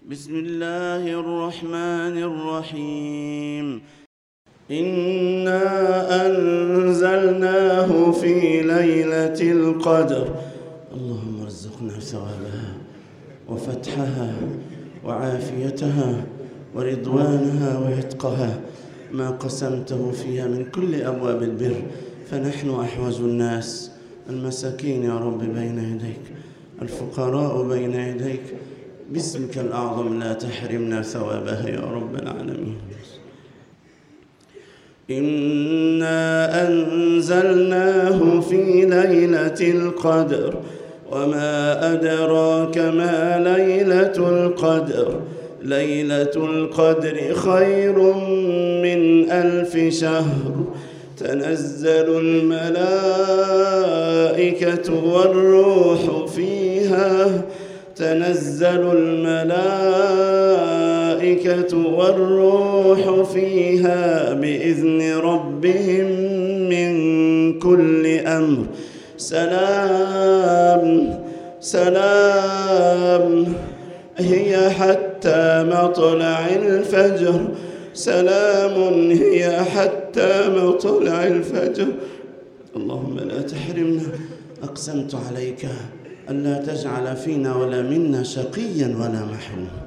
بسم الله الرحمن الرحيم. إنا أنزلناه في ليلة القدر. اللهم ارزقنا ثوابها وفتحها وعافيتها ورضوانها وعتقها، ما قسمته فيها من كل أبواب البر، فنحن أحوج الناس، المساكين يا رب بين يديك، الفقراء بين يديك، باسمك الأعظم لا تحرمنا ثوابها يا رب العالمين. إنا أنزلناه في ليلة القدر، وما أدراك ما ليلة القدر. ليلة القدر خير من 1000 شهر. تنزل الملائكة والروح فيها، تنزل الملائكة والروح فيها بإذن ربهم من كل أمر. سلام سلام هي حتى مطلع الفجر. سلام هي حتى مطلع الفجر. اللهم لا تحرمنا. أقسمت عليك ألا تجعل فينا ولا منا شقيا ولا محروم.